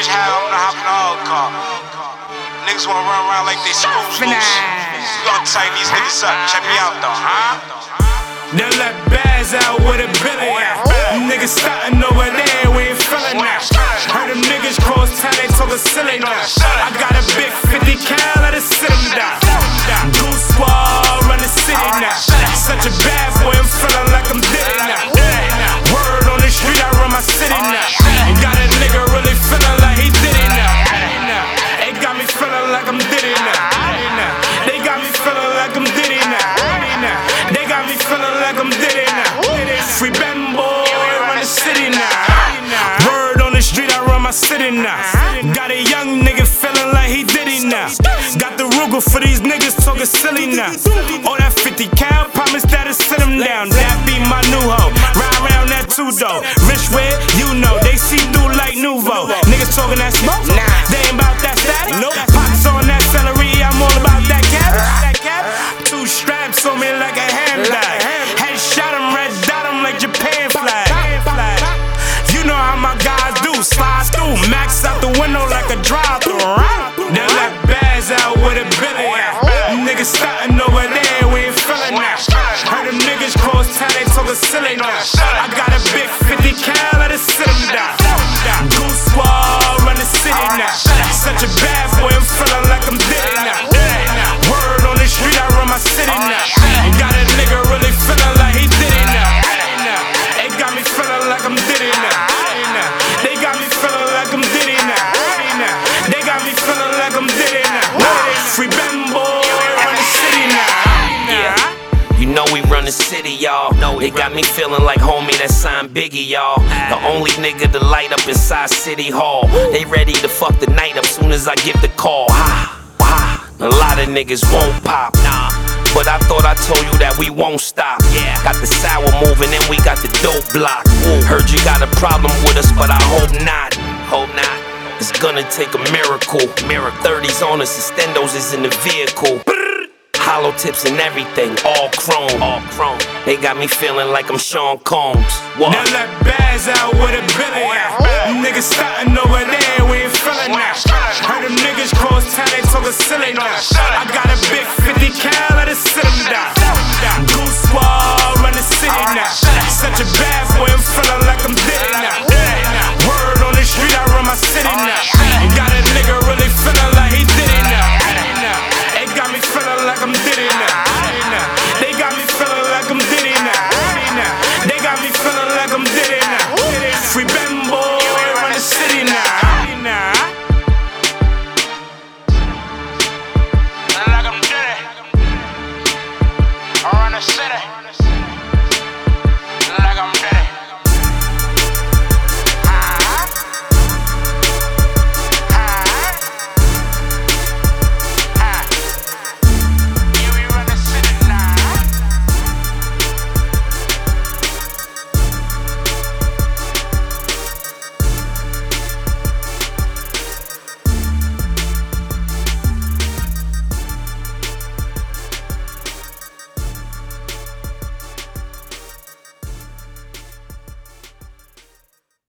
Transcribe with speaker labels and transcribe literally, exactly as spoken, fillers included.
Speaker 1: bitch high, I'm gonna hop in the hog car. Niggas wanna run around like they school schools. We gonna tighten these niggas up. Check me out though, huh?
Speaker 2: They let Baz out with a billy. Niggas startin' over there, we ain't feelin' that. Heard them niggas cross town, they talkin' silly now. I got a big fifty cal, let it sit him down. Goose Wall, run the city now. Such a bad boy, I'm feelin' like I'm Diddy now. Word on the street, I run my city now. Got a nigga really feelin' like he did it now. They got me feelin' like I'm Diddy now. They got me feelin' like I'm Diddy now. They got me feelin' like I'm Diddy now. Free Bembo, run the city now. Word on the street, I run my city now. Got a young nigga feelin' like he Diddy now. Got the Ruger for these niggas talkin' silly now. All that fifty cal, promise that'll sit him down. That be my new hoe. Ride around that two though. Rich where you know they see through like Nouveau. Niggas talkin' that smoke, nah, they ain't bout that static. Nope. Pots on that celery, I'm all about that cabbage. Two straps on me like a handbag. Headshot him, red dot him like Japan flag. You know how my guys do, slide through, max out the window like a drive-thru. They let Baz out with a billy. Niggas startin' over there, we ain't feelin' that. Heard them niggas cross town, they talkin' silly now. I got a big fifty cal, let it sit him down. Goose Wall, run the city now. Such a bad boy, I'm feelin' like I'm Diddy now. Word on the street, I run my city now. Got a nigga really feelin' like he did it now. They got me feelin' like I'm Diddy now. They got me feelin' like I'm Diddy now. They got me feelin' like I'm Diddy now. Free Bembo, run the city now.
Speaker 3: Yeah. You know we run the city, y'all. They got me feeling like homie that signed Biggie, y'all. The only nigga to light up inside City Hall. They ready to fuck the night up soon as I give the call. Ha, ha. A lot of niggas won't pop, nah. But I thought I told you that we won't stop. Yeah. Got the sour moving and we got the dope block. Ooh. Heard you got a problem with us, but I hope not. Hope not. It's gonna take a miracle. Miracle. thirties on us, Extendos is in the vehicle. Hollow tips and everything, all chrome, all chrome. They got me feeling like I'm Sean Combs. What?
Speaker 2: They let Baz out with a billy. Niggas startin' over there, we ain't feelin' that. Heard them niggas cross town, they talkin' silly now. I got a big fifty cal, let it sit him down. Goose Wall, run the city now. Such a bad boy, I'm feelin' like I'm Diddy now. Word on the street, I run my city now. Got a nigga really feelin' like he did it now. They got me feelin' like I'm Diddy now. They got me feelin' like I'm Diddy now. They got me feelin' like I'm Diddy now. Free Bembo, run the city now.
Speaker 1: Like I'm Diddy. I run the city.